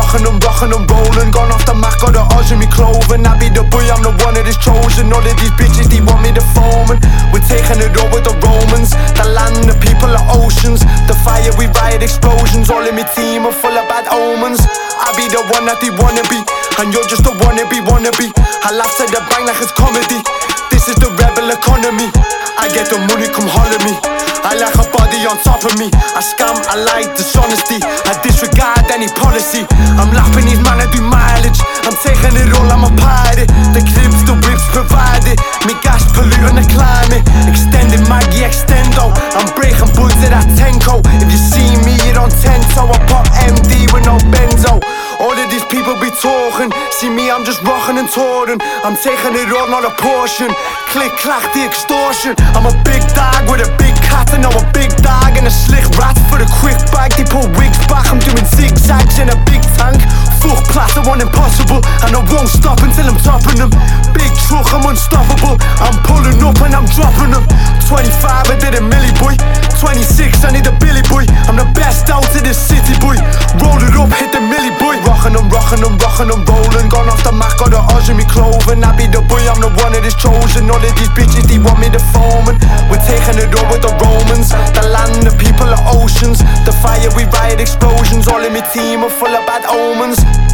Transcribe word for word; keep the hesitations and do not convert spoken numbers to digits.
rocking them, rocking them, rolling. Gone off the Mac, got the odds in me clothing. I be the boy, I'm the one that is chosen. All of these bitches, they want me to foaming. We're taking it over the Romans. The land, the people, the oceans. The fire, we riot explosions. All in me team are full of bad omens. I be the one that they wanna be, and you're just a wannabe, wannabe. I laugh to the bank like it's comedy. This is the rebel economy. I get the money, come holler me. I like a body on top of me. I scam, I like dishonesty. I disregard any policy. I'm lapping these man, I do mileage. I'm taking it all, I'm a pirate. The clips, the whips provided. Me gas polluting the climate. Extended Maggie Extendo. I'm breaking buds at that Tenko. If you see me, you don't Tento. I pop M D with no benzo. All of these people be talking. See me, I'm just rocking and touring. I'm taking it all, not a portion. Click, clack, the extortion. I'm a big dog with a big cat. And I'm a big dog and a slick rat. For the quick bag, they put wigs back. I'm doing zigzags in a big tank. Fuck plus, I want impossible. And I won't stop until I'm topping them. Big truck, I'm unstoppable. I'm pulling up and I'm dropping them. Twenty-five, I did a milli boy. Twenty-six, I need a Billy boy. I'm the best out of this city boy. Roll it up, hit the milli boy. Rockin' them, rockin' them, rockin' them, rollin'. Gone off the Mac, got the odds in me clothing. I be the boy, I'm the one that is chosen. All of these bitches, they want me to foaming. We're taking it over the Romans. The land, the people, the oceans. The fire, we riot explosions. All in me team are full of bad omens.